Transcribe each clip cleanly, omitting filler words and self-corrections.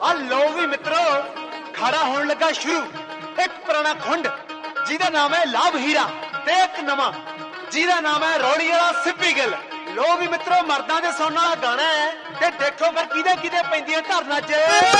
ਆ ਲੋ ਵੀ ਮਿੱਤਰੋ ਖੜਾ ਹੋਣ ਲੱਗਾ ਸ਼ੁਰੂ ਇੱਕ ਪੁਰਾਣਾ ਖੁੰਡ ਜਿਹਦਾ ਨਾਮ ਹੈ ਲਾਭ ਹੀਰਾ ਤੇ ਇੱਕ ਨਵਾਂ ਜਿਹਦਾ ਨਾਮ ਹੈ ਰੌੜੀ ਵਾਲਾ ਸਿੱਪੀ ਗਿੱਲ। ਲੋ ਵੀ ਮਿੱਤਰੋ ਮਰਦਾਂ ਦੇ ਸੁਣਨ ਵਾਲਾ ਗਾਣਾ ਹੈ ਤੇ ਦੇਖੋ ਫਿਰ ਕਿਹਦੇ ਕਿਹਦੇ ਪੈਂਦੀਆਂ ਧਰਨਾ 'ਚ।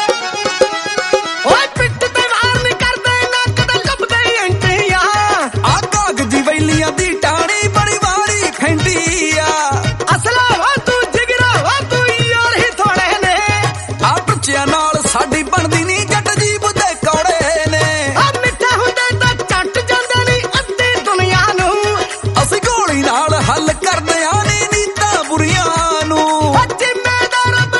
ਓਏ ਪਿੱਟ ਤੇ ਵਾਰ ਨਹੀਂ ਕਰਦੇ ਨਾ ਕਦੇ ਲੱਭਦੇ ਐਂਟੀਆਂ ਆ ਕਾਗਜ਼ੀ ਵੈਲੀਆਂ ਦੀ ਟਾਣੀ ਬੜੀ ਵਾਰੀ ਖੈਂਦੀ ਆ ਅਸਲਾ ਵਾ ਤੂੰ ਜਿਗਰਾ ਵਾ ਤੂੰ ਯਾਰ ਹੀ ਥੋੜੇ ਨੇ ਆ ਬੱਚਿਆਂ ਨਾਲ ਸਾਡੀ ਬਣਦੀ ਨਹੀਂ ਜੱਟ ਜੀਬ ਦੇ ਕੌੜੇ ਨੇ ਆ ਮਿੱਠਾ ਹੁੰਦੇ ਤਾਂ ਚੱਟ ਜਾਂਦੇ ਨਹੀਂ ਅੱਧੀ ਦੁਨੀਆ ਨੂੰ ਅਸੀਂ ਗੋਲੀ ਨਾਲ ਹੱਲ ਕਰਦੇ ਆ ਨੀ ਨੀਤਾਂ ਬੁਰੀਆਂ ਨੂੰ ਜ਼ਿੰਮੇਦਾਰ ਰੱਬ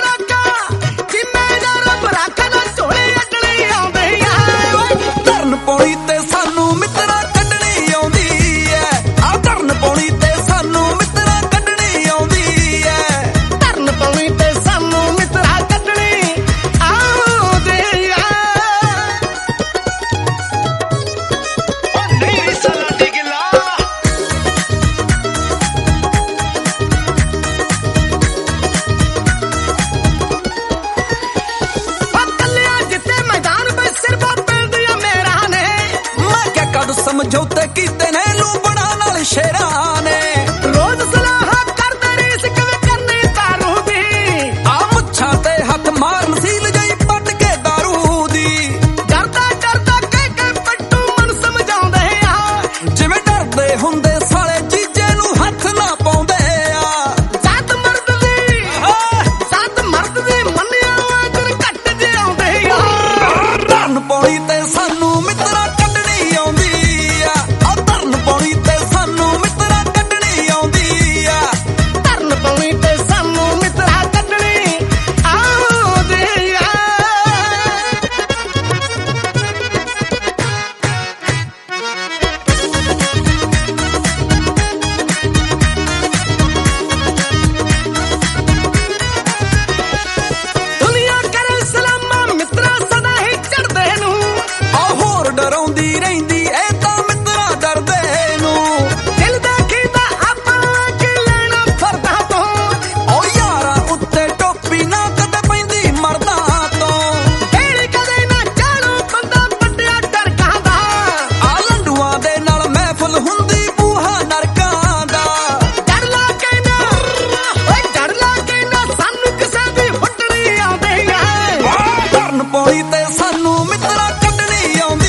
ਰਾਖਾ ਨਾ ਝੋਲੇ ਅੱਡਣੇ ਆਉਂਦੇ ਆ ਧਰਨ ਪੌੜੀ ਤੇ ਸਾਨੂੰ ਮਿੱਤਰਾ ਕੱਢਣੀ ਆਉਂਦੀ ਐ ਆ ਧਰਨ ਪੌੜੀ ਤੇ ਸਾਨੂੰ ਮਿੱਤਰਾ ਕੱਢਣੀ ਆਉਂਦੀ ਐ ਧਰਨ ਪੌੜੀ ਤੇ ਸਾਨੂੰ ਮਿੱਤਰਾ ਕੱਢਣੀ ਆਉਂਦੀ ਐ ਓ ਨਹੀਂ ਸਾਡੀ ਗਿੱਲਾ ਸਮਝੌਤੇ ਕੀਤੇ ਨੇ ਲੂਬਣਾ ਨਾਲ ਸ਼ੇਰਾਂ ਨੇ ਰੋਜ਼ ਸਲਾਹਾਂ ਕਰਦੇ ਰੀਸ ਕਿਵੇਂ ਕਰਨੀ ਤਾਰੂ ਦੀ ਆ ਮੁੱਛਾਂ ਤੇ ਹੱਥ ਮਾਰਨ ਸੀਲ ਜਈ ਪੱਟ ਕੇ ਦਾਰੂ ਦੀ ਡਰਦਾ ਡਰਦਾ ਕਹਿ ਪੱਟੂ ਮਨ ਸਮਝਾਉਂਦੇ ਆ ਜਿਵੇਂ ਡਰਦੇ ਹੁੰਦੇ ਸਾਲੇ ਜੀਜੇ ਨੂੰ ਹੱਥ ਨਾ ਪਾਉਂਦੇ ਆ ਸੱਤ ਮਰਦ ਦੀ ਮੰਨਿਆ ਵਾਂਗਰ ਘੱਟ ਜਿਉਂਦੇ ਆ ਧਰਨ ਪੌੜੀ ਤੇ ਸਾਨੂੰ ਮਿੱਤਰਾ ਕੱਢਣੀ ਆਉਂਦੀ ਡਰਾਉਂਦੀ ਰਹਿੰਦੀ ਐ ਤਾਂ ਮਿੱਤਰਾ ਡਰਦੇ ਨੂੰ ਦਿਲ ਦਾ ਖੀਦਾ ਆਪਾਂ ਕਿ ਲੈਣਾ ਫਰਦਾਂ ਤੋਂ ਓ ਯਾਰਾਂ ਉੱਤੇ ਟੋਪੀ ਨਾ ਕਦੇ ਪੈਂਦੀ ਮਰਦਾਂ ਤੋਂ ਢੇੜੀ ਕਦੇ ਨਾ ਚਾਲੂ ਬੰਦਾ ਵੱਡਿਆ ਡਰਕਾਂ ਦਾ ਆ ਲੰਡੂਆਂ ਦੇ ਨਾਲ ਮਹਿਫਲ ਹੁੰਦੀ ਬੂਹਾ ਨਰਕਾਂ ਦਾ ਡਰ ਲਾ ਕੇ ਨਾ ਸਾਨੂੰ ਕਿਸੇ ਦੀ ਹੁੱਟਣੀ ਆਉਂਦੀ ਐ ਧਰਨ ਪੌੜੀ ਤੇ ਸਾਨੂੰ ਮਿੱਤਰਾ ਕੱਢਣੀ ਆਉਂਦੀ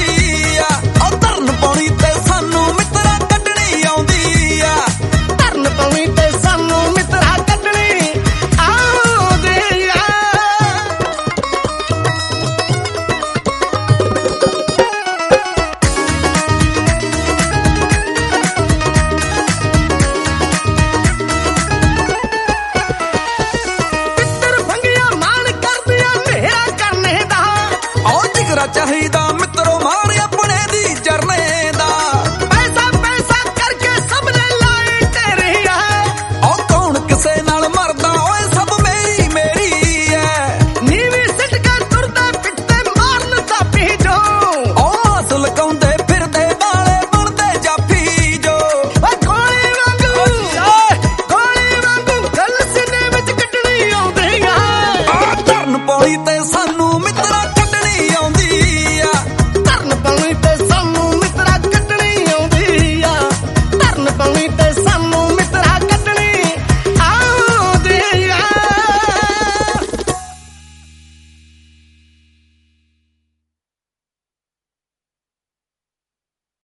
ਚਾਹੀਦਾ ਮਿੱਤਰੋ ਮਾਰ ਆਪਣੇ ਦੀ ਜਰਨੇ ਦਾ ਪੈਸਾ ਕਰਕੇ ਸਭ ਨੇ ਲਾਏ ਤੇਰੀ ਐ ਉਹ ਕੌਣ ਕਿਸੇ ਨਾਲ ਮਰਦਾ ਓਏ ਸਭ ਮੇਰੀ ਐ ਨੀਵੀਂ ਸਿੱਟ ਕੇ ਤੁਰਦਾ ਪਿੱਟੇ ਮਾਰਨ ਸਾਪੀ ਜੋ ਉਹ ਮਾਸ ਲਕਾਉਂਦੇ ਫਿਰਦੇ ਬਾਲੇ ਬਣਦੇ ਜਾਫੀ ਜੋ ਓਏ ਗੋਲੀ ਵਾਂਗੂ ਗੱਲ ਸੀਨੇ ਵਿੱਚ ਕੱਢਣੀ ਆਉਂਦੀ ਐ ਧਰਨ ਪੌੜੀ ਤੇ